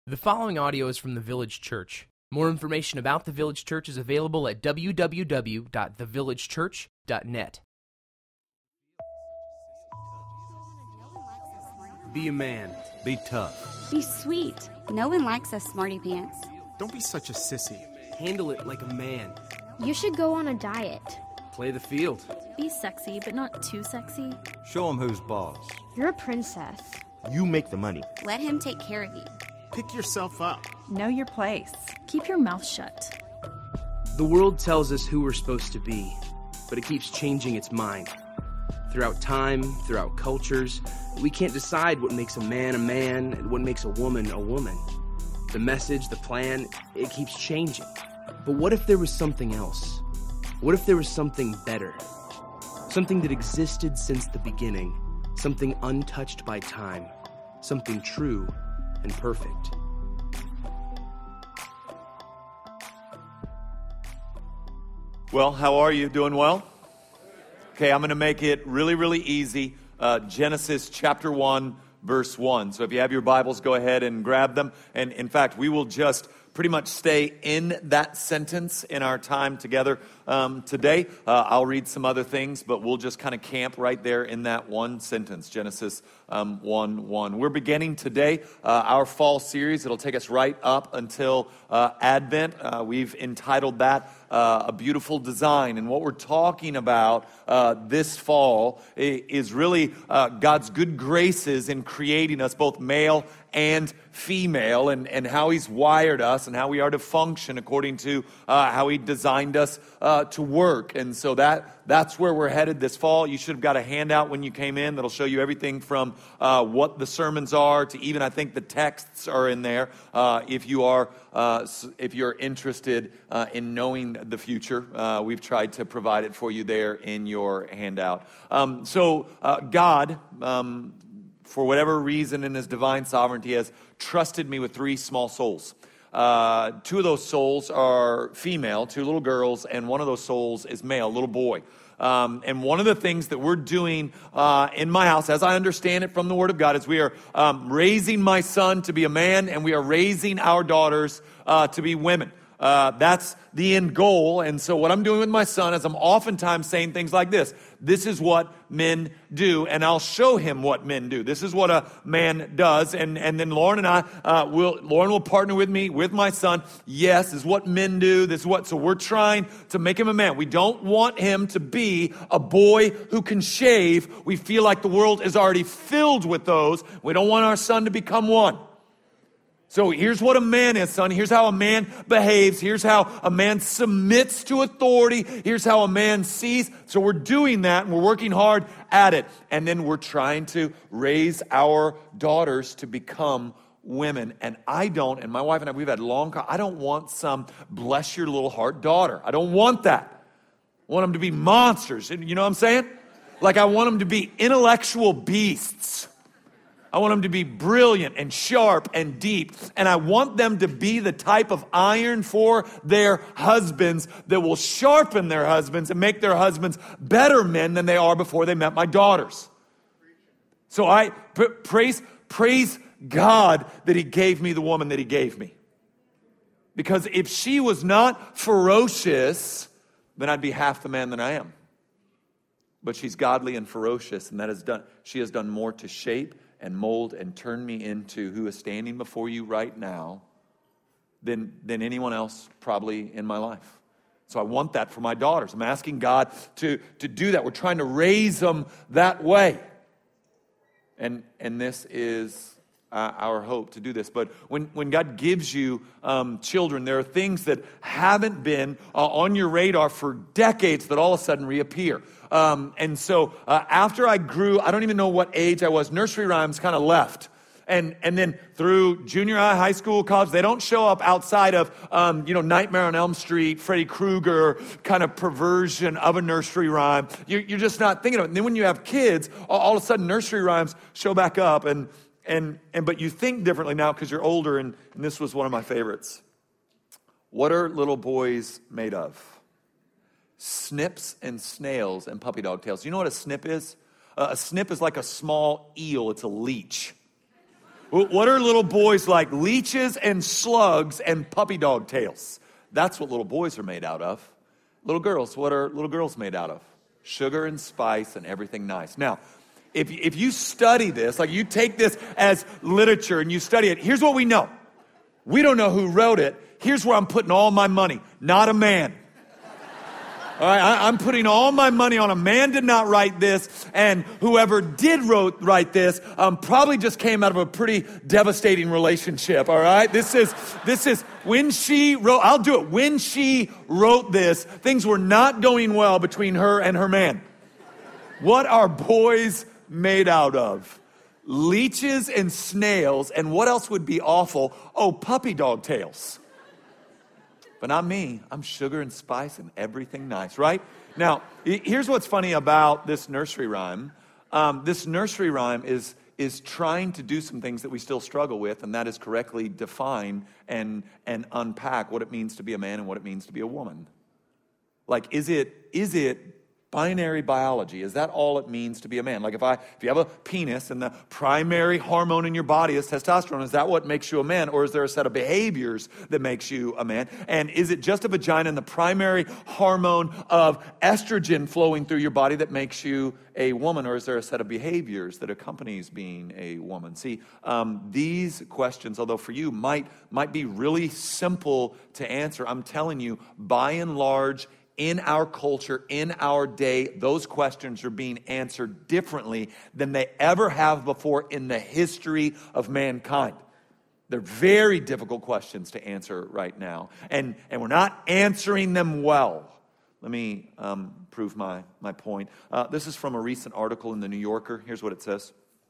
The following audio is from the Village Church. More information about the Village Church is available at www.thevillagechurch.net. Be a man. Be tough. Be sweet. No one likes us smarty pants. Don't be such a sissy. Handle it like a man. You should go on a diet. Play the field. Be sexy, but not too sexy. Show him who's boss. You're a princess. You make the money. Let him take care of you. Pick yourself up. Know your place. Keep your mouth shut. The world tells us who we're supposed to be, but it keeps changing its mind. Throughout time, throughout cultures, we can't decide what makes a man and what makes a woman a woman. The message, the plan, it keeps changing. But what if there was something else? What if there was something better? Something that existed since the beginning, something untouched by time, something true and perfect. Well, how are you? Doing well? Okay, I'm going to make it really easy. Genesis chapter 1, verse 1. So if you have your Bibles, go ahead and grab them. And in fact, we will just pretty much stay in that sentence in our time together today. I'll read some other things, but we'll just kind of camp right there in that one sentence, Genesis 1:1. We're beginning today our fall series. It'll take us right up until Advent. We've entitled that A Beautiful Design. And what we're talking about this fall is really God's good graces in creating us, both male and female, and how He's wired us and how we are to function according to how He designed us to work. And so that's where we're headed this fall. You should have got a handout when you came in that'll show you everything from what the sermons are to even, I think, the texts are in there if you're interested in knowing the future. We've tried to provide it for you there in your handout. God, for whatever reason in His divine sovereignty, has trusted me with 3 small souls. 2 of those souls are female, 2 little girls, and one of those souls is male, a little boy. And one of the things that we're doing in my house, as I understand it from the Word of God, is we are raising my son to be a man, and we are raising our daughters to be women. That's the end goal. And so what I'm doing with my son is I'm oftentimes saying things like this. This is what men do, and I'll show him what men do. This is what a man does. And then Lauren and Lauren will partner with me, with my son. Yes, this is what men do. So we're trying to make him a man. We don't want him to be a boy who can shave. We feel like the world is already filled with those. We don't want our son to become one. So here's what a man is, son. Here's how a man behaves. Here's how a man submits to authority. Here's how a man sees. So we're doing that, and we're working hard at it. And then we're trying to raise our daughters to become women. And and my wife and I, we've had I don't want some bless your little heart daughter. I don't want that. I want them to be monsters. You know what I'm saying? Like I want them to be intellectual beasts. I want them to be brilliant and sharp and deep. And I want them to be the type of iron for their husbands that will sharpen their husbands and make their husbands better men than they are before they met my daughters. So I praise God that He gave me the woman that He gave me. Because if she was not ferocious, then I'd be half the man that I am. But she's godly and ferocious, and she has done more to shape and mold and turn me into who is standing before you right now than anyone else probably in my life. So I want that for my daughters. I'm asking God to do that. We're trying to raise them that way. And this is our hope to do this. But when God gives you children, there are things that haven't been on your radar for decades that all of a sudden reappear. And so after I grew, I don't even know what age I was, nursery rhymes kind of left. And then through junior high, high school, college, they don't show up outside of, Nightmare on Elm Street, Freddy Krueger kind of perversion of a nursery rhyme. You're just not thinking of it. And then when you have kids, all of a sudden nursery rhymes show back up. But you think differently now because you're older, and this was one of my favorites. What are little boys made of? Snips and snails and puppy dog tails. You know what a snip is? A snip is like a small eel. It's a leech. What are little boys like? Leeches and slugs and puppy dog tails. That's what little boys are made out of. Little girls, what are little girls made out of? Sugar and spice and everything nice. Now, if you study this, like you take this as literature and you study it, here's what we know. We don't know who wrote it. Here's where I'm putting all my money. Not a man. All right, I'm putting all my money on a man did not write this, and whoever did write this probably just came out of a pretty devastating relationship. All right, this is when she wrote. I'll do it. When she wrote this, things were not going well between her and her man. What are boys made out of? Leeches and snails, and what else would be awful? Oh, puppy dog tails. But not me. I'm sugar and spice and everything nice, right? Now, here's what's funny about this nursery rhyme. This nursery rhyme is trying to do some things that we still struggle with, and that is correctly define and unpack what it means to be a man and what it means to be a woman. Like, is it binary biology? Is that all it means to be a man? Like if you have a penis and the primary hormone in your body is testosterone, is that what makes you a man? Or is there a set of behaviors that makes you a man? And is it just a vagina and the primary hormone of estrogen flowing through your body that makes you a woman? Or is there a set of behaviors that accompanies being a woman? See, these questions, although for you might be really simple to answer, I'm telling you, by and large, in our culture, in our day, those questions are being answered differently than they ever have before in the history of mankind. They're very difficult questions to answer right now. And we're not answering them well. Let me prove my point. This is from a recent article in The New Yorker. Here's what it says.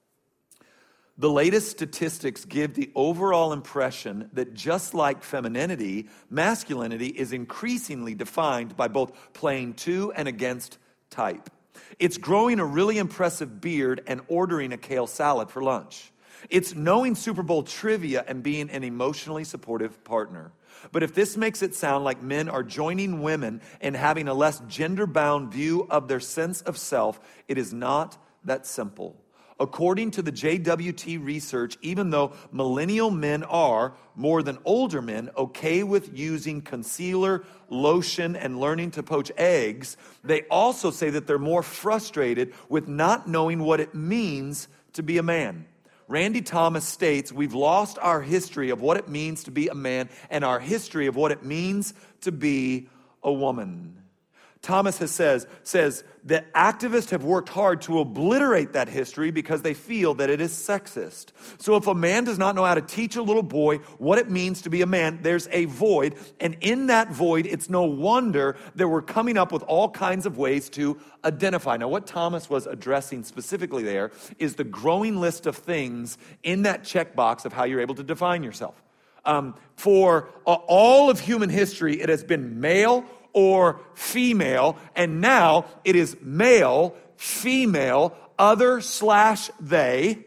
The latest statistics give the overall impression that just like femininity, masculinity is increasingly defined by both playing to and against type. It's growing a really impressive beard and ordering a kale salad for lunch. It's knowing Super Bowl trivia and being an emotionally supportive partner. But if this makes it sound like men are joining women in having a less gender-bound view of their sense of self, it is not that simple. According to the JWT research, even though millennial men are, more than older men, okay with using concealer, lotion, and learning to poach eggs, they also say that they're more frustrated with not knowing what it means to be a man. Randy Thomas states, we've lost our history of what it means to be a man and our history of what it means to be a woman. Thomas says that activists have worked hard to obliterate that history because they feel that it is sexist. So if a man does not know how to teach a little boy what it means to be a man, there's a void. And in that void, it's no wonder that we're coming up with all kinds of ways to identify. Now, what Thomas was addressing specifically there is the growing list of things in that checkbox of how you're able to define yourself. For all of human history, it has been male or female, and now it is male, female, other/they.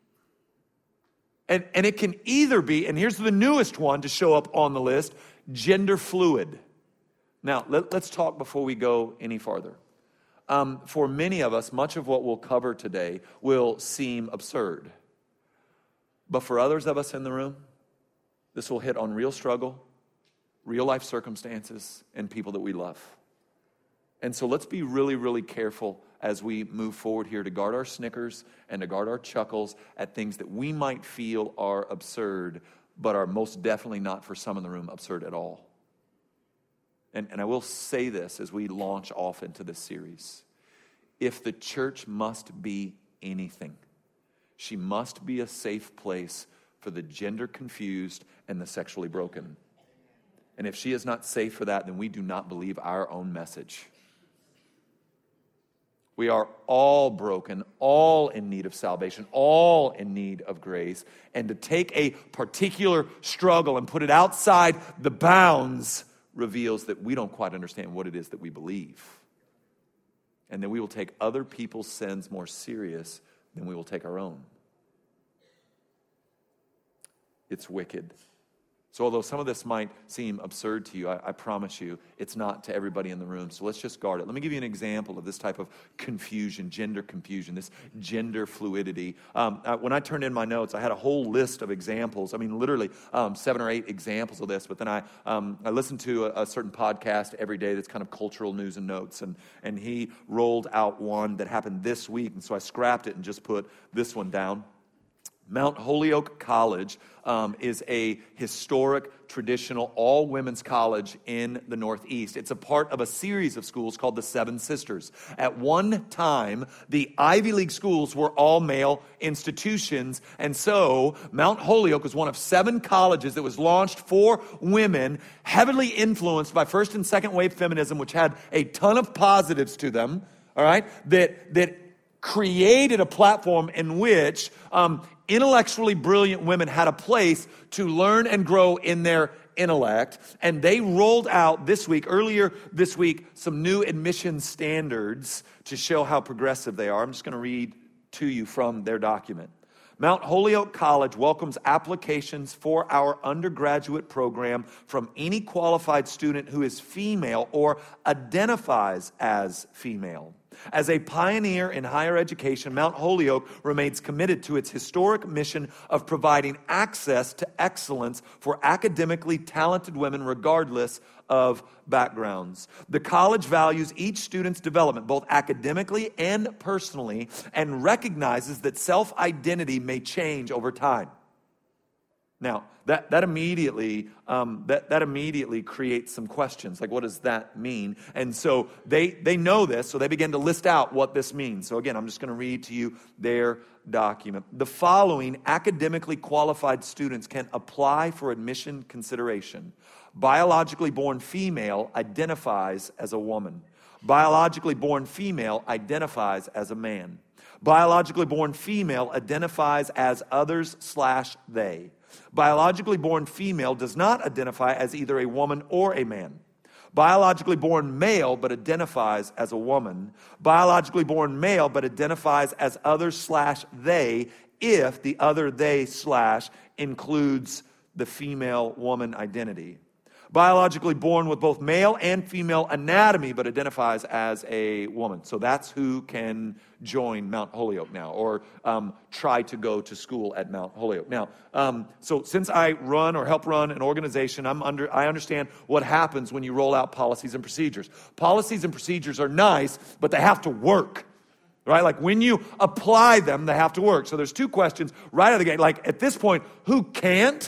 And it can either be, and here's the newest one to show up on the list, gender fluid. Now, let's talk before we go any farther. For many of us, much of what we'll cover today will seem absurd. But for others of us in the room, this will hit on real struggle, real life circumstances, and people that we love. And so let's be really, really careful as we move forward here to guard our snickers and to guard our chuckles at things that we might feel are absurd, but are most definitely not, for some in the room, absurd at all. And I will say this as we launch off into this series. If the church must be anything, she must be a safe place for the gender confused and the sexually broken. And if she is not safe for that, then we do not believe our own message. We are all broken, all in need of salvation, all in need of grace. And to take a particular struggle and put it outside the bounds reveals that we don't quite understand what it is that we believe. And that we will take other people's sins more serious than we will take our own. It's wicked. So although some of this might seem absurd to you, I promise you it's not to everybody in the room. So let's just guard it. Let me give you an example of this type of confusion, this gender fluidity. When I turned in my notes, I had a whole list of examples. I mean, literally 7 or 8 examples of this. But then I listened to a certain podcast every day that's kind of cultural news and notes. And he rolled out one that happened this week. And so I scrapped it and just put this one down. Mount Holyoke College is a historic, traditional, all-women's college in the Northeast. It's a part of a series of schools called the Seven Sisters. At one time, the Ivy League schools were all male institutions, and so Mount Holyoke was one of 7 colleges that was launched for women, heavily influenced by first and second wave feminism, which had a ton of positives to them, all right, that created a platform in which intellectually brilliant women had a place to learn and grow in their intellect. And they rolled out earlier this week, some new admission standards to show how progressive they are. I'm just going to read to you from their document. Mount Holyoke College welcomes applications for our undergraduate program from any qualified student who is female or identifies as female. As a pioneer in higher education, Mount Holyoke remains committed to its historic mission of providing access to excellence for academically talented women regardless of backgrounds. The college values each student's development, both academically and personally, and recognizes that self-identity may change over time. Now, that immediately creates some questions. Like, what does that mean? And so they know this, so they begin to list out what this means. So again, I'm just going to read to you their document. The following academically qualified students can apply for admission consideration. Biologically born female identifies as a woman. Biologically born female identifies as a man. Biologically born female identifies as others/they. Biologically born female does not identify as either a woman or a man. Biologically born male but identifies as a woman. Biologically born male but identifies as others/they if the other they/ includes the female woman identity. Biologically born with both male and female anatomy, but identifies as a woman. So that's who can join Mount Holyoke now, or try to go to school at Mount Holyoke. Now, so since I run or help run an organization, I understand what happens when you roll out policies and procedures. Policies and procedures are nice, but they have to work. Right? Like when you apply them, they have to work. So there's 2 questions right out of the gate. Like at this point, who can't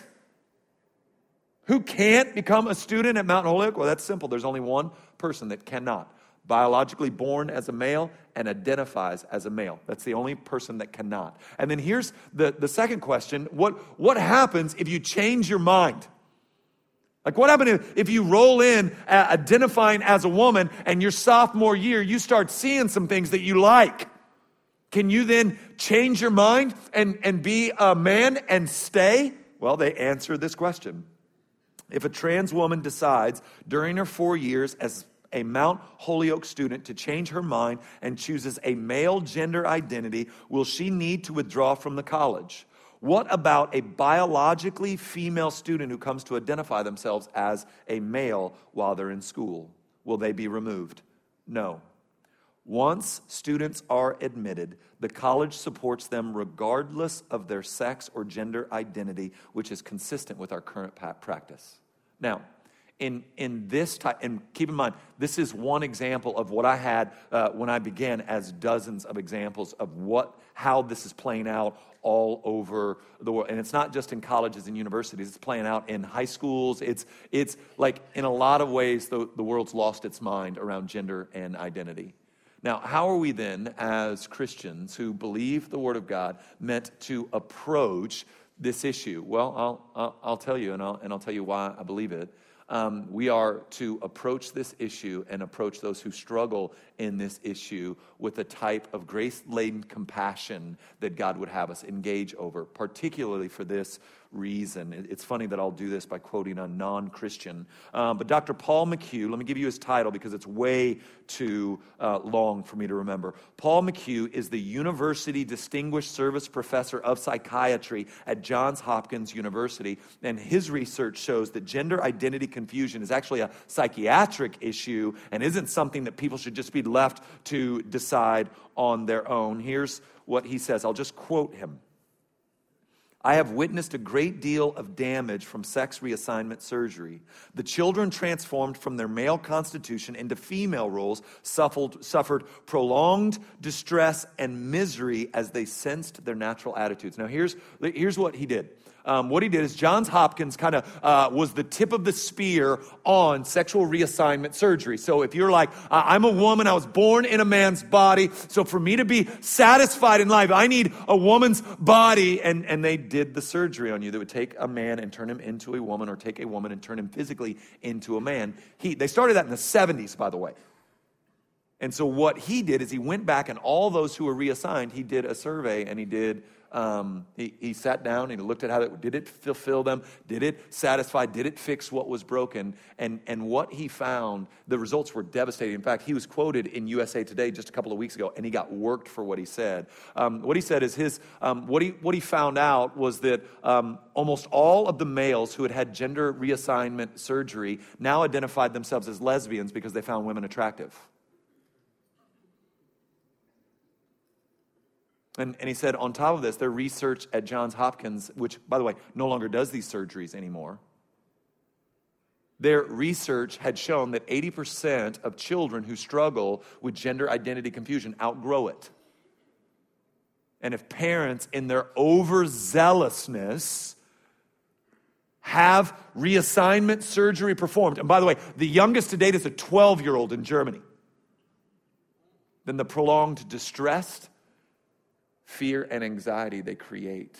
become a student at Mount Holyoke? Well, that's simple. There's only one person that cannot. Biologically born as a male and identifies as a male. That's the only person that cannot. And then here's the second question. What happens if you change your mind? Like what happens if you roll in identifying as a woman and your sophomore year you start seeing some things that you like? Can you then change your mind and be a man and stay? Well, they answer this question. If a trans woman decides during her 4 years as a Mount Holyoke student to change her mind and chooses a male gender identity, will she need to withdraw from the college? What about a biologically female student who comes to identify themselves as a male while they're in school? Will they be removed? No. Once students are admitted, the college supports them regardless of their sex or gender identity, which is consistent with our current practice. Now, in this type, and keep in mind, this is one example of what I had when I began, as dozens of examples of how this is playing out all over the world. And it's not just in colleges and universities, it's playing out in high schools. It's like, in a lot of ways, the world's lost its mind around gender and identity. Now, how are we then, as Christians who believe the Word of God, meant to approach this issue? Well, I'll tell you, and I'll tell you why I believe it. We are to approach this issue and approach those who struggle in this issue with a type of grace-laden compassion that God would have us engage over, particularly for this reason. It's funny that I'll do this by quoting a non-Christian. But Dr. Paul McHugh, let me give you his title because it's way too long for me to remember. Paul McHugh is the University Distinguished Service Professor of Psychiatry at Johns Hopkins University. And his research shows that gender identity confusion is actually a psychiatric issue and isn't something that people should just be left to decide on their own. Here's what he says. I'll just quote him. I have witnessed a great deal of damage from sex reassignment surgery. The children transformed from their male constitution into female roles suffered prolonged distress and misery as they sensed their natural attitudes. Now, here's what he did. What he did is Johns Hopkins kind of was the tip of the spear on sexual reassignment surgery. So if you're like, I'm a woman, I was born in a man's body, so for me to be satisfied in life, I need a woman's body. And they did the surgery on you that would take a man and turn him into a woman, or take a woman and turn him physically into a man. They started that in the 70s, by the way. And so what he did is he went back, and all those who were reassigned, he did a survey, and he sat down and he looked at did it fulfill them? Did it satisfy? Did it fix what was broken? And what he found, the results were devastating. In fact, he was quoted in USA Today just a couple of weeks ago, and he got worked for what he said. What he said is what he found out was that almost all of the males who had gender reassignment surgery now identified themselves as lesbians because they found women attractive. And he said, on top of this, their research at Johns Hopkins, which, by the way, no longer does these surgeries anymore, their research had shown that 80% of children who struggle with gender identity confusion outgrow it. And if parents, in their overzealousness, have reassignment surgery performed, and by the way, the youngest to date is a 12-year-old in Germany, then the prolonged distress, fear, and anxiety they create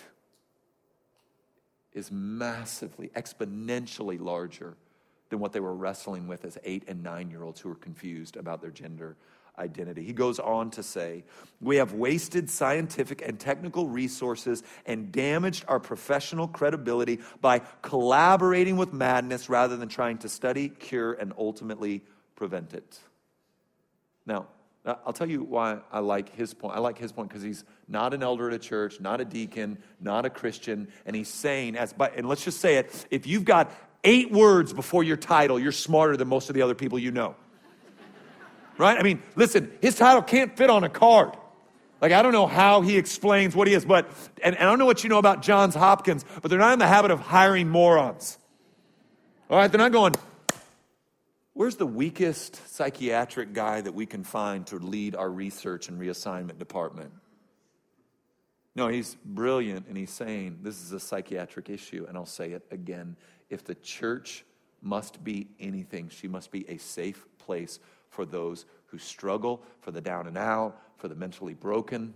is massively, exponentially larger than what they were wrestling with as 8 and 9-year-olds who were confused about their gender identity. He goes on to say, we have wasted scientific and technical resources and damaged our professional credibility by collaborating with madness rather than trying to study, cure, and ultimately prevent it. Now, I'll tell you why I like his point. I like his point because he's not an elder at a church, not a deacon, not a Christian, and he's saying, and let's just say it, if you've got 8 words before your title, you're smarter than most of the other people you know. Right? I mean, listen, his title can't fit on a card. Like, I don't know how he explains what he is, but, and I don't know what you know about Johns Hopkins, but they're not in the habit of hiring morons. All right? They're not going, where's the weakest psychiatric guy that we can find to lead our research and reassignment department? No, he's brilliant, and he's saying this is a psychiatric issue, and I'll say it again. If the church must be anything, she must be a safe place for those who struggle, for the down and out, for the mentally broken,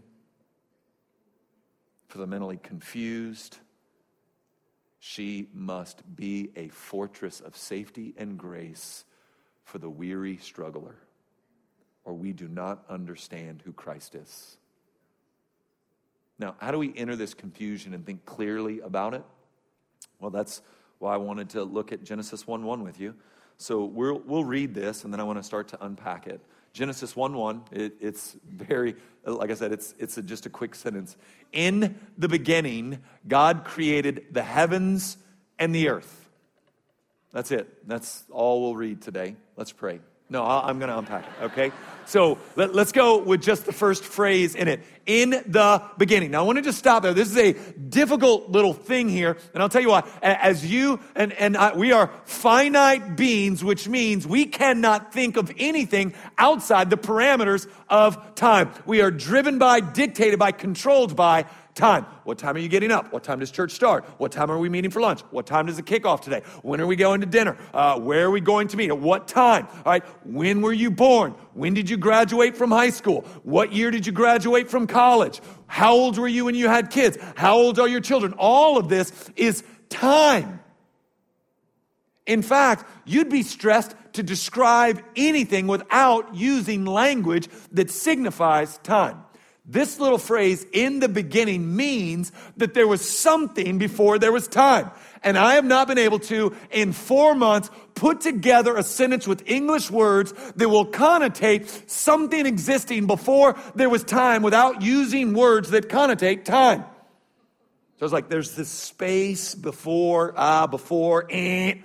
for the mentally confused. She must be a fortress of safety and grace for the weary struggler, or we do not understand who Christ is. Now, how do we enter this confusion and think clearly about it? Well, that's why I wanted to look at Genesis 1:1 with you. So we'll read this, and then I want to start to unpack it. Genesis 1:1, it's very, like I said, it's just a quick sentence. In the beginning, God created the heavens and the earth. That's it. That's all we'll read today. Let's pray. No, I'm going to unpack it, okay? So let's go with just the first phrase in it. In the beginning. Now, I want to just stop there. This is a difficult little thing here, and I'll tell you why. As you and I, we are finite beings, which means we cannot think of anything outside the parameters of time. We are driven by, dictated by, controlled by time. What time are you getting up? What time does church start? What time are we meeting for lunch? What time does the kickoff today? When are we going to dinner? Where are we going to meet? At what time? All right. When were you born? When did you graduate from high school? What year did you graduate from college? How old were you when you had kids? How old are your children? All of this is time. In fact, you'd be stressed to describe anything without using language that signifies time. This little phrase, in the beginning, means that there was something before there was time. And I have not been able to, in 4 months, put together a sentence with English words that will connotate something existing before there was time without using words that connotate time. So it's like there's this space before. And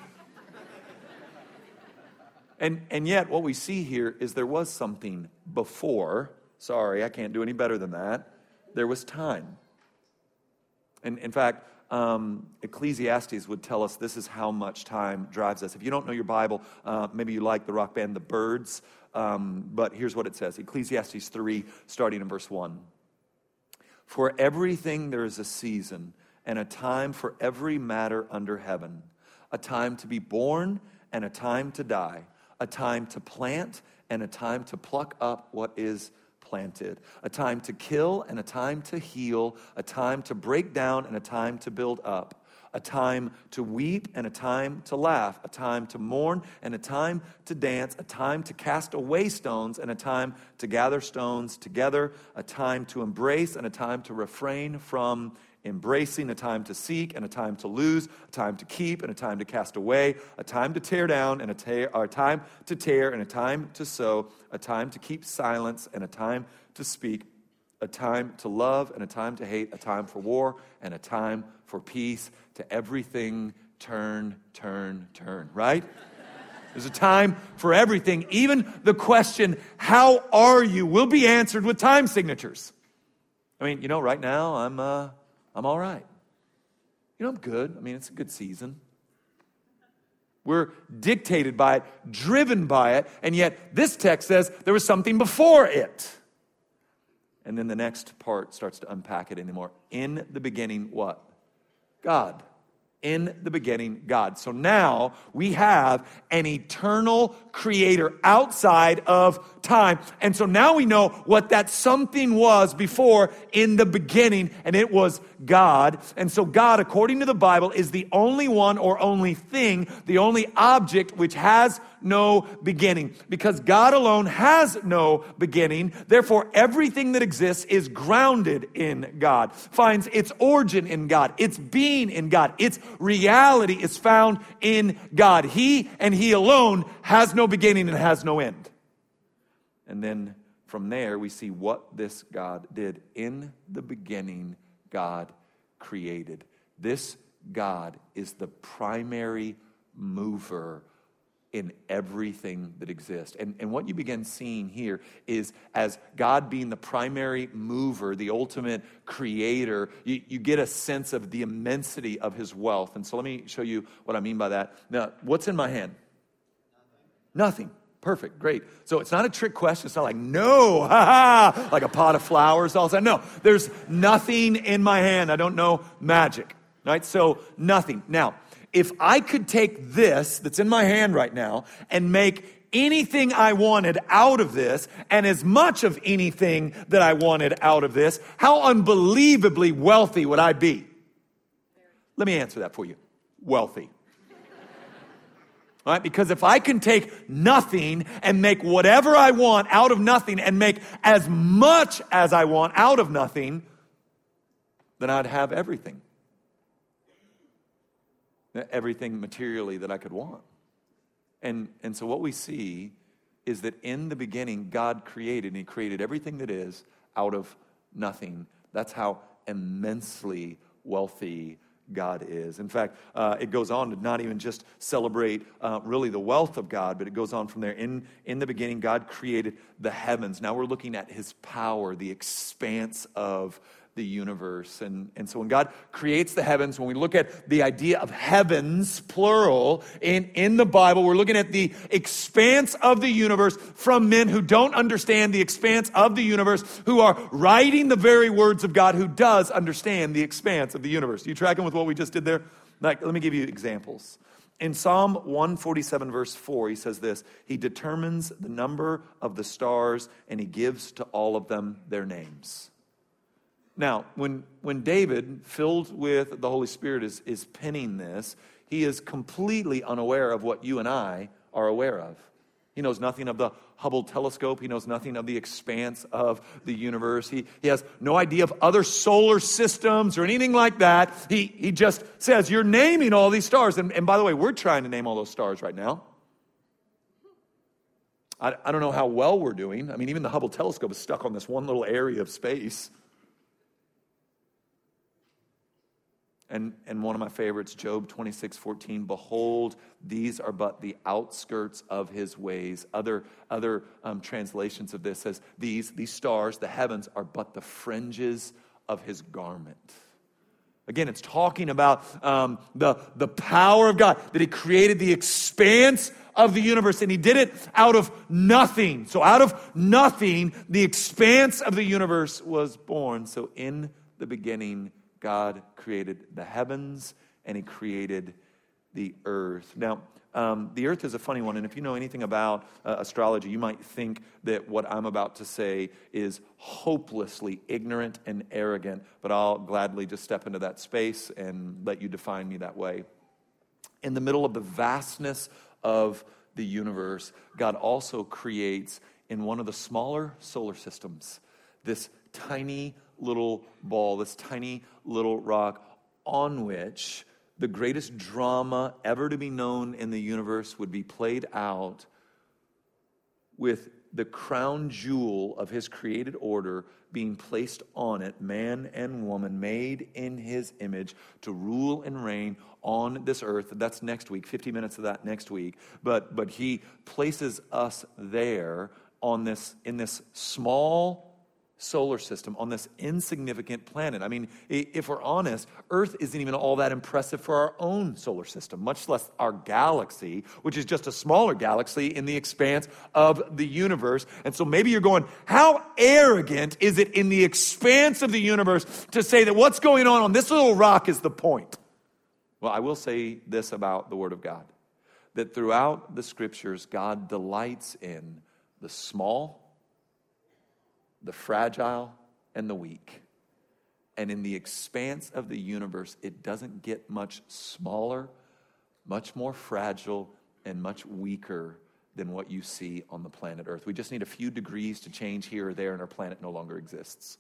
yet what we see here is there was something before. Sorry, I can't do any better than that. There was time. And in fact, Ecclesiastes would tell us this is how much time drives us. If you don't know your Bible, maybe you like the rock band The Byrds, but here's what it says. Ecclesiastes 3, starting in verse 1. For everything there is a season, and a time for every matter under heaven, a time to be born and a time to die, a time to plant and a time to pluck up what is planted, a time to kill and a time to heal, a time to break down and a time to build up, a time to weep and a time to laugh, a time to mourn and a time to dance, a time to cast away stones and a time to gather stones together, a time to embrace and a time to refrain from embracing, a time to seek and a time to lose, a time to keep and a time to cast away, a time to tear down and a time to tear and a time to sow, a time to keep silence and a time to speak, a time to love and a time to hate, a time for war and a time for peace. To everything turn, right? There's a time for everything. Even the question, how are you, will be answered with time signatures. I mean, right now I'm all right. I'm good. I mean, it's a good season. We're dictated by it, driven by it, and yet this text says there was something before it. And then the next part starts to unpack it anymore. In the beginning, what? God. In the beginning, God. So now we have an eternal creator outside of time. And so now we know what that something was before in the beginning, and it was God. And so God, according to the Bible, is the only one or only thing, the only object which has no beginning. Because God alone has no beginning, therefore everything that exists is grounded in God, finds its origin in God, its being in God, its reality is found in God. He and He alone has no beginning and has no end. And then from there we see what this God did. In the beginning, God created. This God is the primary mover in everything that exists. And what you begin seeing here is, as God being the primary mover, the ultimate creator, you get a sense of the immensity of His wealth. And so let me show you what I mean by that. Now, what's in my hand? Nothing. Perfect, great. So it's not a trick question. It's not like, no, ha, like a pot of flowers. All of a sudden. No, there's nothing in my hand. I don't know magic, right? So nothing. Now, if I could take this that's in my hand right now and make anything I wanted out of this, and as much of anything that I wanted out of this, how unbelievably wealthy would I be? Let me answer that for you. Wealthy. All right, because if I can take nothing and make whatever I want out of nothing and make as much as I want out of nothing, then I'd have everything. Everything materially that I could want. And so what we see is that in the beginning, God created, and He created everything that is out of nothing. That's how immensely wealthy God is. In fact, it goes on to not even just celebrate really the wealth of God, but it goes on from there. In the beginning, God created the heavens. Now we're looking at His power, the expanse of the universe. And so when God creates the heavens, when we look at the idea of heavens, plural, in the Bible, we're looking at the expanse of the universe from men who don't understand the expanse of the universe, who are writing the very words of God, who does understand the expanse of the universe. You tracking with what we just did there? Like, let me give you examples. In Psalm 147, verse 4, he says this: He determines the number of the stars, and He gives to all of them their names. Now, when David, filled with the Holy Spirit, is penning this, he is completely unaware of what you and I are aware of. He knows nothing of the Hubble telescope. He knows nothing of the expanse of the universe. He has no idea of other solar systems or anything like that. He just says, you're naming all these stars. And by the way, we're trying to name all those stars right now. I don't know how well we're doing. I mean, even the Hubble telescope is stuck on this one little area of space. And one of my favorites, Job 26:14, behold, these are but the outskirts of his ways. Other translations of this says, these stars, the heavens, are but the fringes of his garment. Again, it's talking about the power of God, that he created the expanse of the universe, and he did it out of nothing. So out of nothing, the expanse of the universe was born. So in the beginning, God created the heavens, and he created the earth. Now, the earth is a funny one, and if you know anything about astrology, you might think that what I'm about to say is hopelessly ignorant and arrogant, but I'll gladly just step into that space and let you define me that way. In the middle of the vastness of the universe, God also creates in one of the smaller solar systems this tiny little ball, this tiny little rock on which the greatest drama ever to be known in the universe would be played out, with the crown jewel of his created order being placed on it, man and woman made in his image to rule and reign on this earth. That's next week, 50 minutes of that next week. But he places us there on this, in this small solar system, on this insignificant planet. I mean, if we're honest, Earth isn't even all that impressive for our own solar system, much less our galaxy, which is just a smaller galaxy in the expanse of the universe. And so maybe you're going, how arrogant is it in the expanse of the universe to say that what's going on this little rock is the point? Well, I will say this about the Word of God, that throughout the Scriptures, God delights in the small, the fragile, and the weak. And in the expanse of the universe, it doesn't get much smaller, much more fragile, and much weaker than what you see on the planet Earth. We just need a few degrees to change here or there, and our planet no longer exists.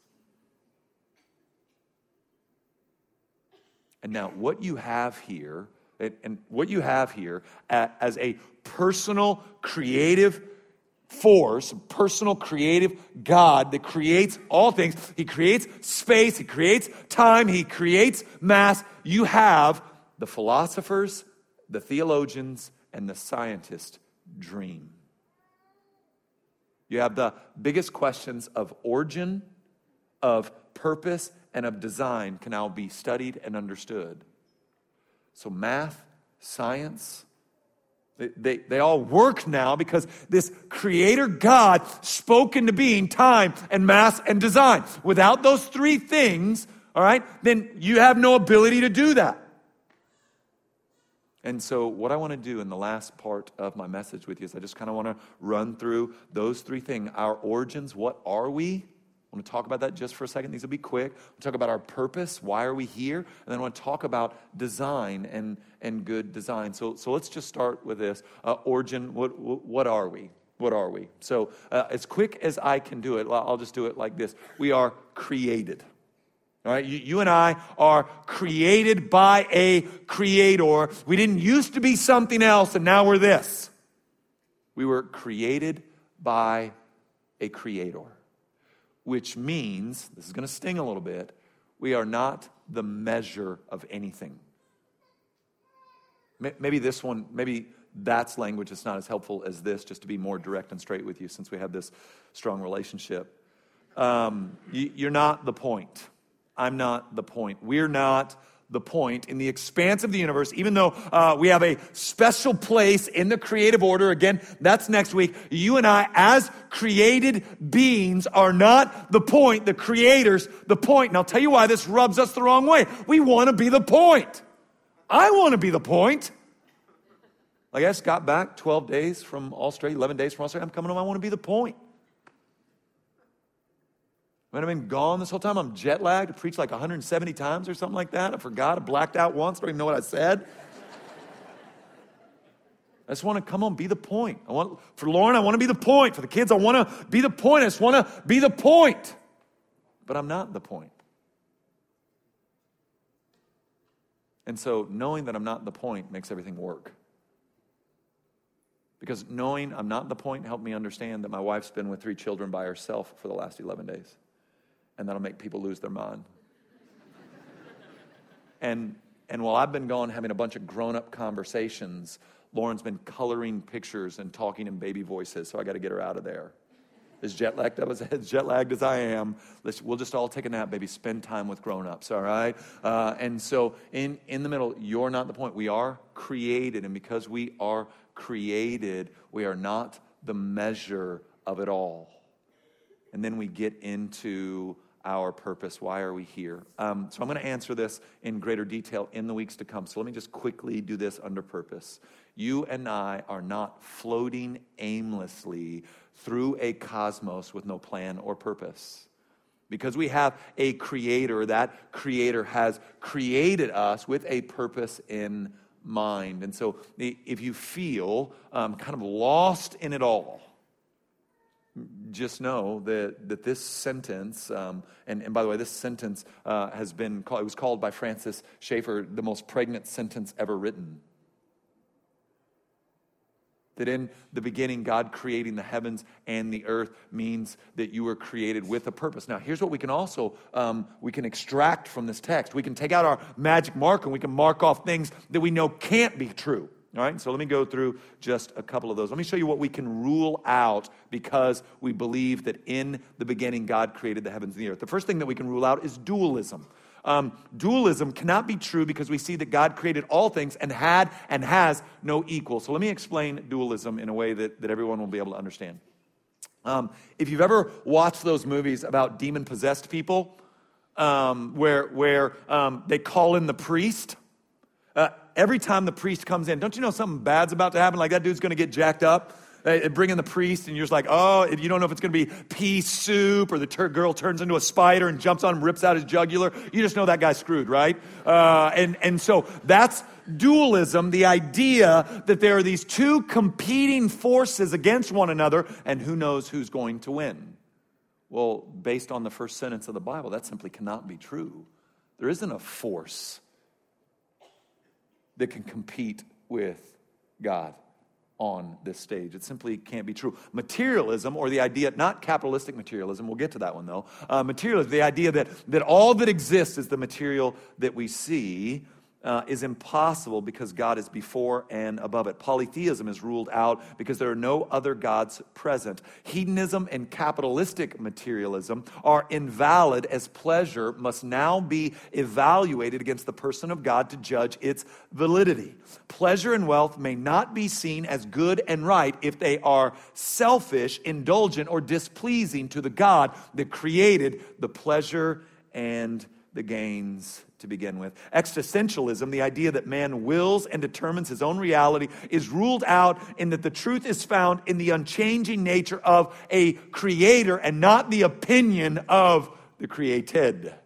And now what you have here, and what you have here as a personal creative force, personal creative God that creates all things. He creates space, he creates time, he creates mass. You have the philosophers, the theologians, and the scientists dream. You have the biggest questions of origin, of purpose, and of design can now be studied and understood. So math, science, They all work now because this creator God spoke into being time and mass and design. Without those three things, all right, then you have no ability to do that. And so what I want to do in the last part of my message with you is I just kind of want to run through those three things. Our origins, what are we? I want to talk about that just for a second. These will be quick. We'll talk about our purpose. Why are we here? And then I want to talk about design and good design. So let's just start with this. Origin, what are we? What are we? So as quick as I can do it, I'll just do it like this. We are created. All right, you and I are created by a creator. We didn't used to be something else, and now we're this. We were created by a creator. Which means, this is going to sting a little bit, we are not the measure of anything. Maybe this one, maybe that's language that's not as helpful as this, just to be more direct and straight with you since we have this strong relationship. You're not the point. I'm not the point. We're not the point in the expanse of the universe, even though we have a special place in the creative order. Again, that's next week. You and I, as created beings, are not the point. The creator's the point. And I'll tell you why this rubs us the wrong way. We want to be the point. I want to be the point. Like I just got back 12 days from Australia, 11 days from Australia. I'm coming home. I want to be the point. I've been gone this whole time. I'm jet lagged. I preached like 170 times or something like that. I forgot. I blacked out once. I don't even know what I said. I just want to come on, be the point. For Lauren, I want to be the point. For the kids, I want to be the point. I just want to be the point. But I'm not the point. And so knowing that I'm not the point makes everything work. Because knowing I'm not the point helped me understand that my wife's been with 3 children by herself for the last 11 days. And that'll make people lose their mind. And while I've been gone having a bunch of grown-up conversations, Lauren's been coloring pictures and talking in baby voices, so I got to get her out of there. As jet lagged as I am, we'll just all take a nap, baby. Spend time with grown-ups, all right? And so in the middle, you're not the point. We are created, and because we are created, we are not the measure of it all. And then we get into our purpose. Why are we here? So I'm going to answer this in greater detail in the weeks to come. So let me just quickly do this under purpose. You and I are not floating aimlessly through a cosmos with no plan or purpose. Because we have a creator, that creator has created us with a purpose in mind. And so if you feel kind of lost in it all, just know that this sentence, and by the way, this sentence has been called, it was called by Francis Schaeffer the most pregnant sentence ever written. That in the beginning, God creating the heavens and the earth means that you were created with a purpose. Now, here's what we can also, we can extract from this text. We can take out our magic marker and we can mark off things that we know can't be true. All right, so let me go through just a couple of those. Let me show you what we can rule out because we believe that in the beginning, God created the heavens and the earth. The first thing that we can rule out is dualism. Dualism cannot be true because we see that God created all things and had and has no equal. So let me explain dualism in a way that everyone will be able to understand. If you've ever watched those movies about demon-possessed people, where they call in the priest, every time the priest comes in, don't you know something bad's about to happen? Like that dude's going to get jacked up. They bring in the priest, and you're just like, oh, you don't know if it's going to be pea soup or the girl turns into a spider and jumps on him, rips out his jugular. You just know that guy's screwed, right? And so that's dualism, the idea that there are these two competing forces against one another, and who knows who's going to win. Well, based on the first sentence of the Bible, that simply cannot be true. There isn't a force that can compete with God on this stage. It simply can't be true. Materialism, or the idea, not capitalistic materialism, we'll get to that one though. Materialism, the idea that all that exists is the material that we see, is impossible because God is before and above it. Polytheism is ruled out because there are no other gods present. Hedonism and capitalistic materialism are invalid as pleasure must now be evaluated against the person of God to judge its validity. Pleasure and wealth may not be seen as good and right if they are selfish, indulgent, or displeasing to the God that created the pleasure and the gains to begin with. Existentialism, the idea that man wills and determines his own reality, is ruled out in that the truth is found in the unchanging nature of a creator and not the opinion of the created.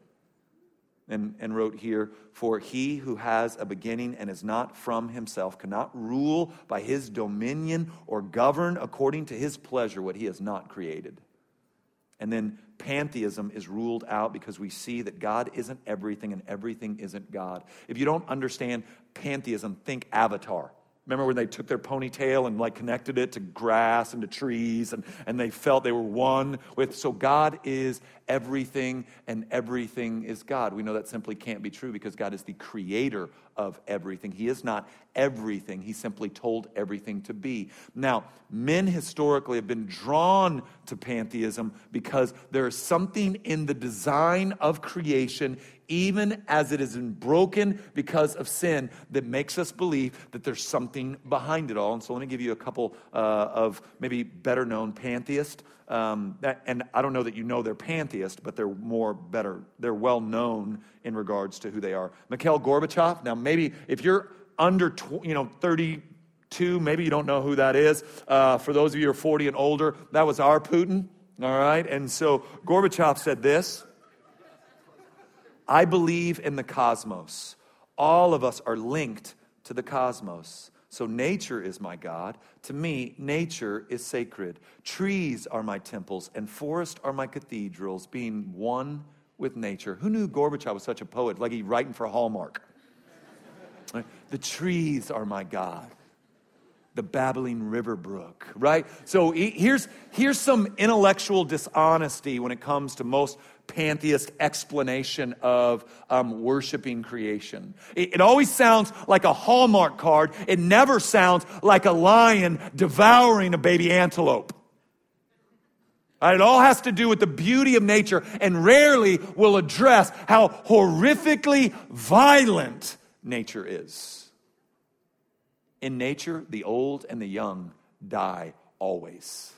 And wrote here, for he who has a beginning and is not from himself cannot rule by his dominion or govern according to his pleasure what he has not created. And then pantheism is ruled out because we see that God isn't everything and everything isn't God. If you don't understand pantheism, think Avatar. Remember when they took their ponytail and like connected it to grass and to trees and they felt they were one with, so God is everything and everything is God. We know that simply can't be true because God is the creator of everything. He is not everything. He simply told everything to be. Now, men historically have been drawn to pantheism because there is something in the design of creation, even as it is broken because of sin, that makes us believe that there's something behind it all. And so let me give you a couple of maybe better known pantheists. And I don't know that you know they're pantheists, but they're they're well known in regards to who they are. Mikhail Gorbachev. Now, maybe if you're under 32, maybe you don't know who that is. For those of you who are 40 and older, that was our Putin. All right, and so Gorbachev said this: I believe in the cosmos. All of us are linked to the cosmos. So nature is my God. To me, nature is sacred. Trees are my temples, and forests are my cathedrals, being one with nature. Who knew Gorbachev was such a poet, like he's writing for Hallmark? Right? The trees are my God. The babbling river brook, right? So here's some intellectual dishonesty when it comes to most pantheist explanation of worshiping creation. It always sounds like a Hallmark card. It never sounds like a lion devouring a baby antelope. Right? It all has to do with the beauty of nature and rarely will address how horrifically violent nature is. In nature, the old and the young die always.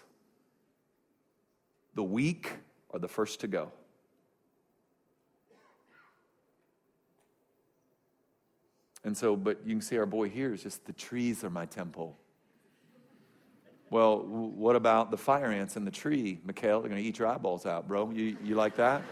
The weak are the first to go. And so, but you can see our boy here is just, the trees are my temple. Well, what about the fire ants in the tree, Mikhail? They're going to eat your eyeballs out, bro. You like that?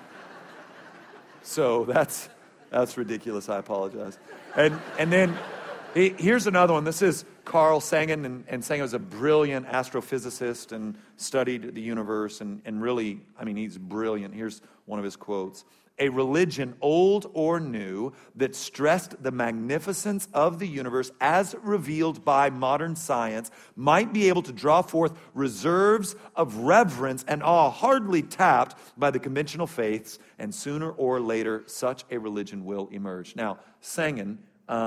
So that's ridiculous. I apologize. And then here's another one. This is Carl Sagan, and Sagan was a brilliant astrophysicist and studied the universe, and really, I mean, he's brilliant. Here's one of his quotes. A religion, old or new, that stressed the magnificence of the universe as revealed by modern science might be able to draw forth reserves of reverence and awe hardly tapped by the conventional faiths, and sooner or later, such a religion will emerge. Now, Sagan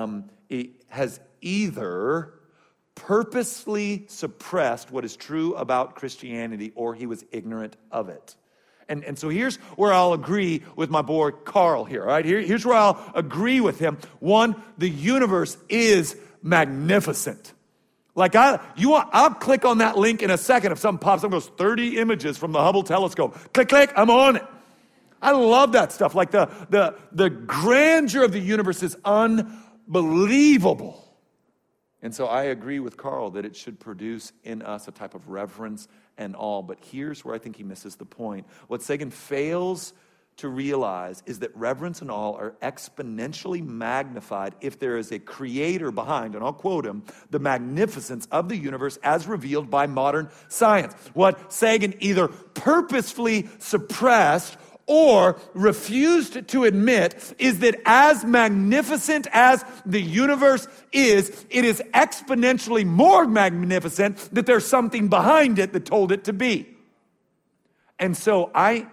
has either purposely suppressed what is true about Christianity, or he was ignorant of it. And so here's where I'll agree with my boy Carl here, all right? Here's where I'll agree with him. One, the universe is magnificent. Like I'll click on that link in a second if something pops up and goes 30 images from the Hubble telescope. Click, click, I'm on it. I love that stuff. Like the grandeur of the universe is unbelievable. And so I agree with Carl that it should produce in us a type of reverence and awe. But here's where I think he misses the point. What Sagan fails to realize is that reverence and awe are exponentially magnified if there is a creator behind, and I'll quote him, the magnificence of the universe as revealed by modern science. What Sagan either purposefully suppressed or refused to admit is that as magnificent as the universe is, it is exponentially more magnificent that there's something behind it that told it to be. And so I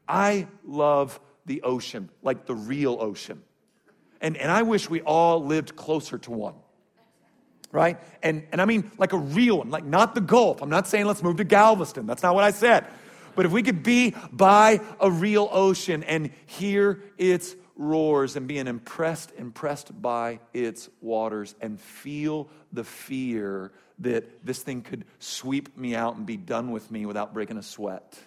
love the ocean, like the real ocean. And I wish we all lived closer to one. Right? And I mean like a real one, like not the Gulf. I'm not saying let's move to Galveston. That's not what I said. But if we could be by a real ocean and hear its roars and be impressed by its waters and feel the fear that this thing could sweep me out and be done with me without breaking a sweat.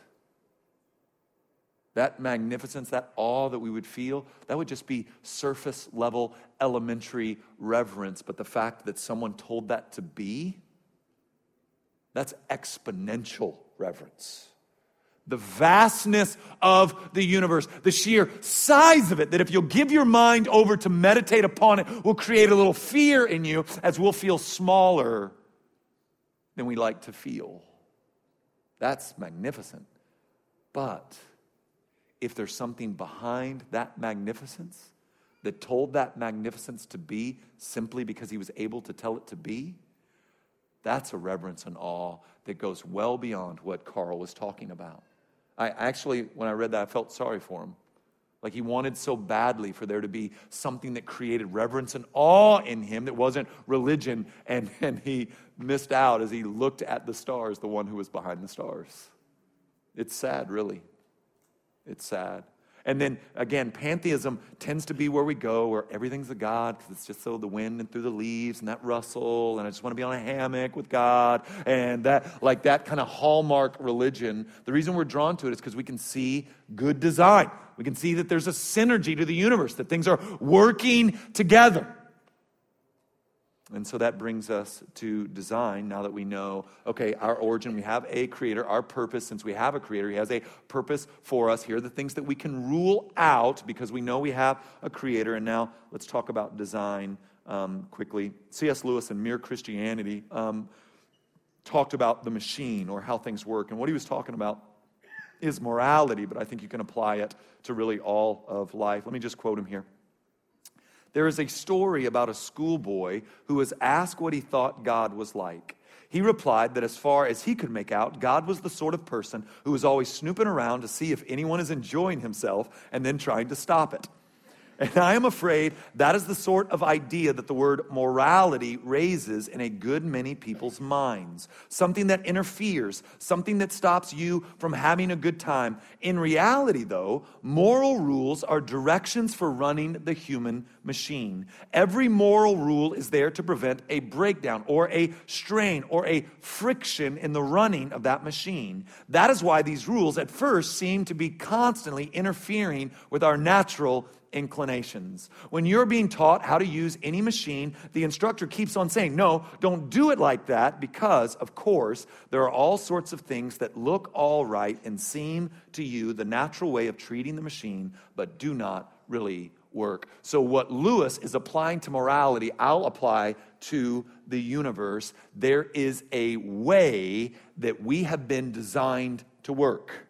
That magnificence, that awe that we would feel, that would just be surface level, elementary reverence. But the fact that someone told that to be, that's exponential reverence. The vastness of the universe, the sheer size of it, that if you'll give your mind over to meditate upon it, will create a little fear in you as we'll feel smaller than we like to feel. That's magnificent. But if there's something behind that magnificence that told that magnificence to be simply because he was able to tell it to be, that's a reverence and awe that goes well beyond what Carl was talking about. I actually, when I read that, I felt sorry for him. Like he wanted so badly for there to be something that created reverence and awe in him that wasn't religion, and he missed out as he looked at the stars, the one who was behind the stars. It's sad, really. It's sad. And then, again, pantheism tends to be where we go, where everything's a God, because it's just so the wind and through the leaves and that rustle, and I just want to be on a hammock with God, and that kind of hallmark religion. The reason we're drawn to it is because we can see good design. We can see that there's a synergy to the universe, that things are working together. And so that brings us to design. Now that we know, okay, our origin, we have a creator, our purpose, since we have a creator, he has a purpose for us. Here are the things that we can rule out because we know we have a creator. And now let's talk about design quickly. C.S. Lewis in Mere Christianity talked about the machine or how things work. And what he was talking about is morality, but I think you can apply it to really all of life. Let me just quote him here. There is a story about a schoolboy who was asked what he thought God was like. He replied that as far as he could make out, God was the sort of person who was always snooping around to see if anyone is enjoying himself and then trying to stop it. And I am afraid that is the sort of idea that the word morality raises in a good many people's minds. Something that interferes, something that stops you from having a good time. In reality, though, moral rules are directions for running the human machine. Every moral rule is there to prevent a breakdown or a strain or a friction in the running of that machine. That is why these rules at first seem to be constantly interfering with our natural inclinations. When you're being taught how to use any machine, the instructor keeps on saying, no, don't do it like that, because, of course, there are all sorts of things that look all right and seem to you the natural way of treating the machine, but do not really work. So what Lewis is applying to morality, I'll apply to the universe. There is a way that we have been designed to work.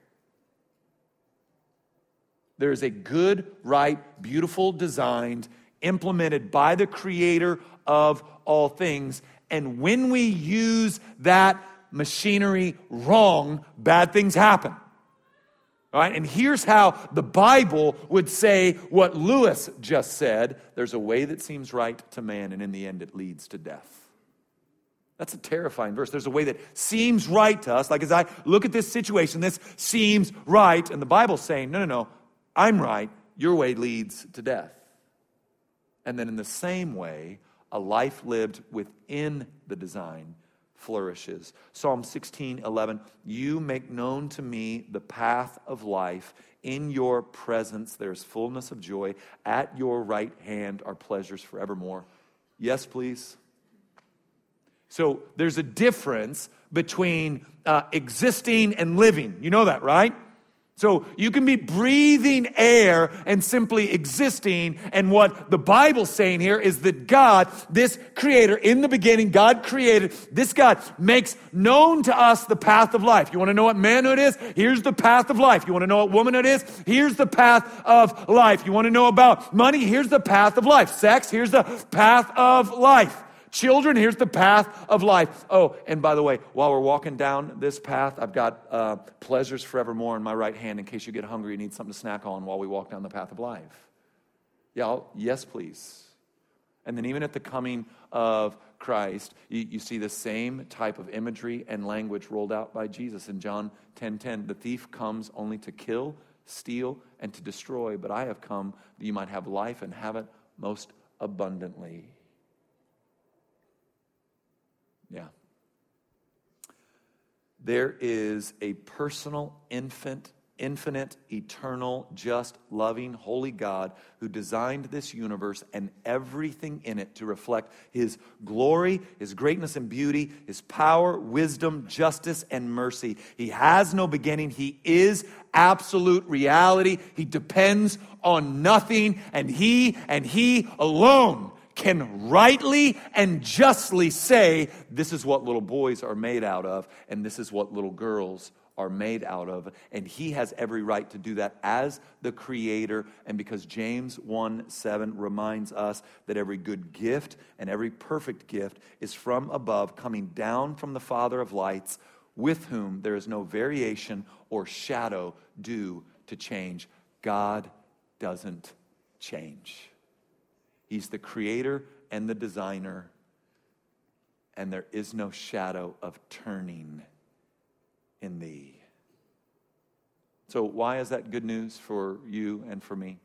There is a good, right, beautiful design implemented by the creator of all things. And when we use that machinery wrong, bad things happen. All right? And here's how the Bible would say what Lewis just said. There's a way that seems right to man, and in the end it leads to death. That's a terrifying verse. There's a way that seems right to us. Like as I look at this situation, this seems right. And the Bible's saying, no. I'm right, your way leads to death. And then in the same way, a life lived within the design flourishes. Psalm 16:11, you make known to me the path of life. In your presence there's fullness of joy. At your right hand are pleasures forevermore. Yes, please. So there's a difference between existing and living. You know that, right? So you can be breathing air and simply existing. And what the Bible's saying here is that God, this creator, in the beginning, God created, this God makes known to us the path of life. You want to know what manhood is? Here's the path of life. You want to know what womanhood is? Here's the path of life. You want to know about money? Here's the path of life. Sex? Here's the path of life. Children, here's the path of life. Oh, and by the way, while we're walking down this path, I've got pleasures forevermore in my right hand in case you get hungry and need something to snack on while we walk down the path of life. Yes, please. And then even at the coming of Christ, you see the same type of imagery and language rolled out by Jesus in John 10:10. The thief comes only to kill, steal, and to destroy, but I have come that you might have life and have it most abundantly. Yeah. There is a personal, infinite, eternal, just, loving, holy God who designed this universe and everything in it to reflect His glory, His greatness and beauty, His power, wisdom, justice, and mercy. He has no beginning. He is absolute reality. He depends on nothing, and He alone can rightly and justly say, this is what little boys are made out of, and this is what little girls are made out of. And He has every right to do that as the creator. And because James 1:7 reminds us that every good gift and every perfect gift is from above, coming down from the Father of lights, with whom there is no variation or shadow due to change. God doesn't change. He's the creator and the designer, and there is no shadow of turning in thee. So why is that good news for you and for me?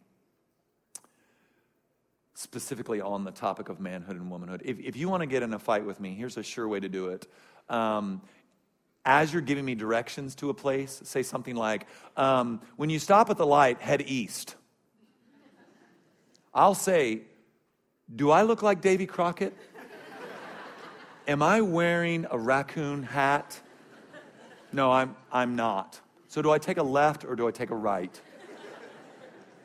Specifically on the topic of manhood and womanhood. If you want to get in a fight with me, here's a sure way to do it. As you're giving me directions to a place, say something like, when you stop at the light, head east. I'll say, do I look like Davy Crockett? Am I wearing a raccoon hat? No, I'm not. So do I take a left or do I take a right?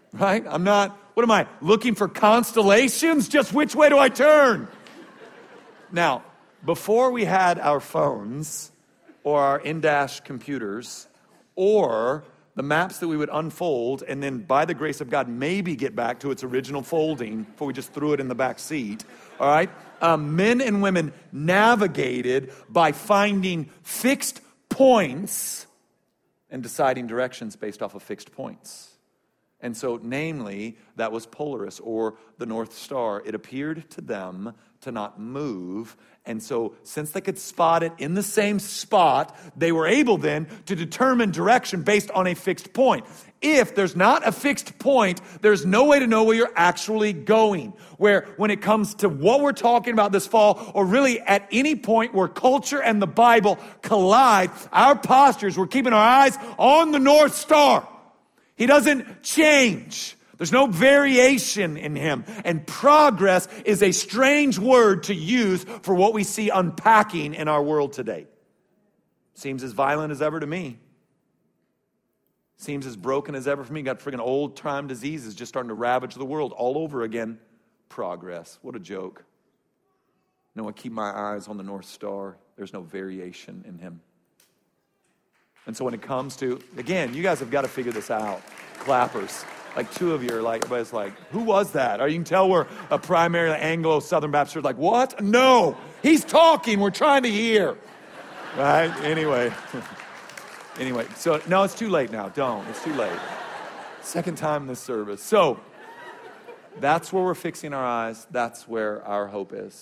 right? I'm not, what am I, looking for constellations? Just which way do I turn? Now, before we had our phones or our in-dash computers or the maps that we would unfold and then by the grace of God maybe get back to its original folding before we just threw it in the back seat, all right? Men and women navigated by finding fixed points and deciding directions based off of fixed points. And so, namely, that was Polaris or the North Star. It appeared to them to not move. And so, since they could spot it in the same spot, they were able then to determine direction based on a fixed point. If there's not a fixed point, there's no way to know where you're actually going. Where when it comes to what we're talking about this fall, or really at any point where culture and the Bible collide, our postures, we're keeping our eyes on the North Star. He doesn't change. There's no variation in him. And progress is a strange word to use for what we see unpacking in our world today. Seems as violent as ever to me. Seems as broken as ever for me. Got friggin' old-time diseases just starting to ravage the world all over again. Progress. What a joke. No, I keep my eyes on the North Star. There's no variation in him. And so when it comes to, again, you guys have got to figure this out. Clappers. Like two of you are like, everybody's like, who was that? Or you can tell we're a primarily Anglo-Southern Baptist church. Like, what? No. He's talking. We're trying to hear. Right? Anyway. So, no, it's too late now. Don't. It's too late. Second time in this service. So, that's where we're fixing our eyes. That's where our hope is.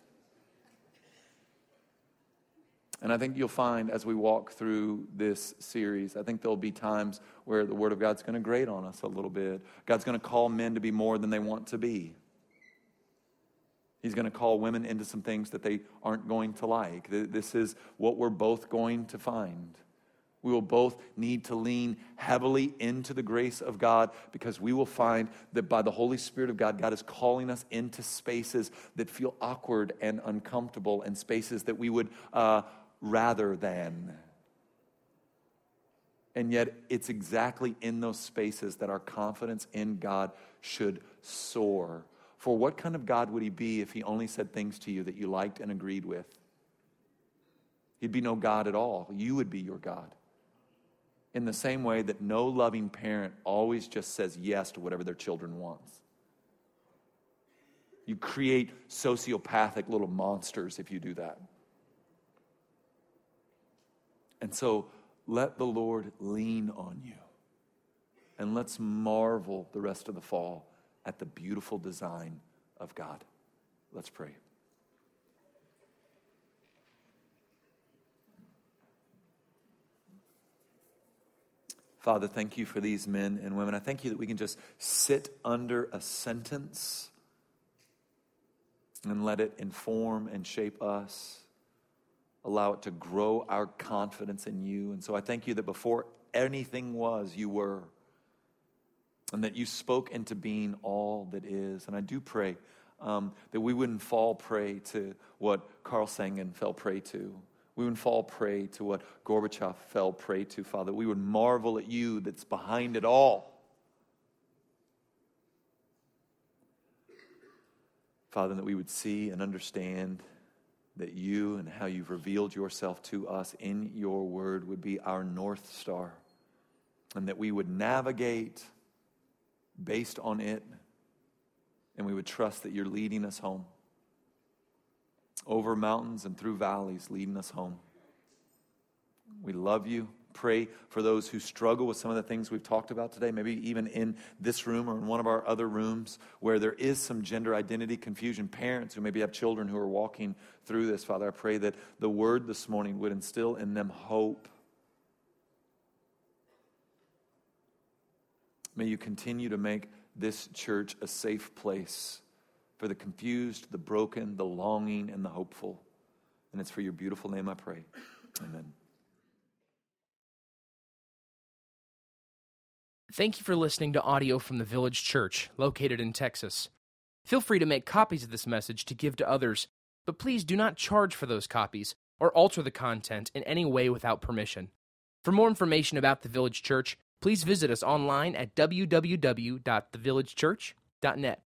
And I think you'll find as we walk through this series, I think there'll be times where the Word of God's going to grate on us a little bit. God's going to call men to be more than they want to be. He's going to call women into some things that they aren't going to like. This is what we're both going to find. We will both need to lean heavily into the grace of God because we will find that by the Holy Spirit of God, God is calling us into spaces that feel awkward and uncomfortable and spaces that we would rather than. And yet it's exactly in those spaces that our confidence in God should soar. For what kind of God would he be if he only said things to you that you liked and agreed with? He'd be no God at all. You would be your God. In the same way that no loving parent always just says yes to whatever their children wants. You create sociopathic little monsters if you do that. And so let the Lord lean on you. And let's marvel the rest of the fall at the beautiful design of God. Let's pray. Father, thank you for these men and women. I thank you that we can just sit under a sentence and let it inform and shape us. Allow it to grow our confidence in you. And so I thank you that before anything was, you were. And that you spoke into being all that is. And I do pray that we wouldn't fall prey to what Carl Sagan fell prey to. We wouldn't fall prey to what Gorbachev fell prey to, Father. We would marvel at you that's behind it all. Father, that we would see and understand that you and how you've revealed yourself to us in your word would be our North Star. And that we would navigate based on it. And we would trust that you're leading us home. Over mountains and through valleys, leading us home. We love you. Pray for those who struggle with some of the things we've talked about today, maybe even in this room or in one of our other rooms where there is some gender identity confusion. Parents who maybe have children who are walking through this, Father, I pray that the word this morning would instill in them hope. May you continue to make this church a safe place for the confused, the broken, the longing, and the hopeful. And it's for your beautiful name I pray. Amen. Thank you for listening to audio from the Village Church, located in Texas. Feel free to make copies of this message to give to others, but please do not charge for those copies or alter the content in any way without permission. For more information about the Village Church, Please visit us online at www.thevillagechurch.net.